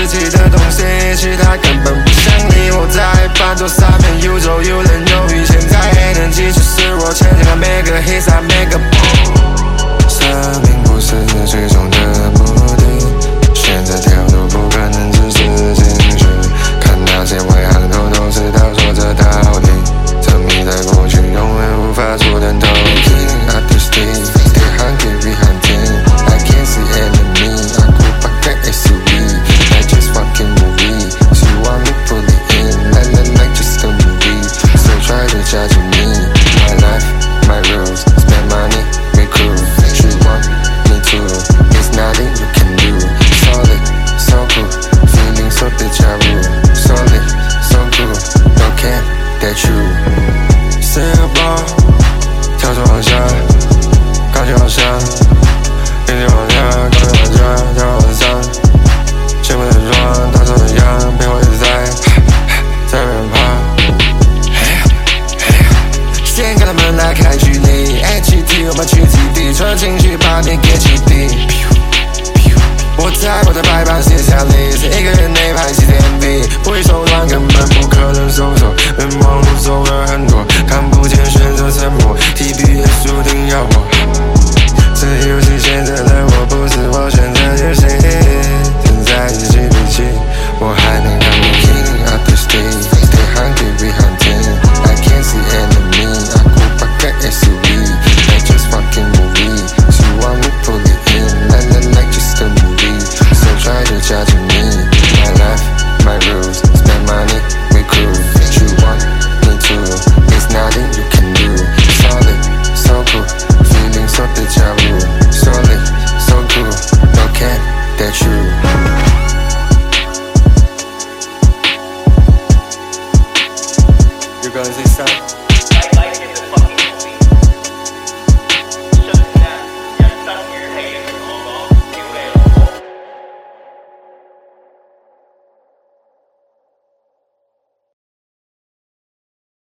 自己的东西，其他根本不想理。我在扮作傻片，又走又冷又雨，现在还能继续是我前进的每个 hit I make a boom。生命不是最终的目的，选择条路不可能只是进去，看那些伟岸口头是道说着道理，沉迷在过去永远无法触碰透镜。I do stay hungry we hunting I can't see enemy I go back the SUV I just fucking movie She want me pull it in like just a movie So try to judge me My life, my rules Spend money, make cool She want me to There's nothing you can do Solid, so cool Feeling so deja vu Solid, so cool No cap, that you Say a bar 跳着往下感觉好像眼睛往下高处往下跳往上见不得装大手的样陪我一直在远跑先跟他们拉开距离 HT 我们去基地穿进去把你给击毙我在我的白板写下历史一个人内拍几天 MV 不会手软根本不可能收手人忙碌走了很多看不见选择沉默 TBS 注定要我这游戏选择了我不是我选择游戏现在自己比起我还能看不清 I do stay hungry we hunting I can't see enemy I go back the SUV I just fucking movie She want me pull it in like just a movie So try to judge me My life, my rules Spend money, we cool You want me to There's nothing you can do Solid, so cool Feeling so deja vu Solid, so cool No cap, that's you You're gonna say something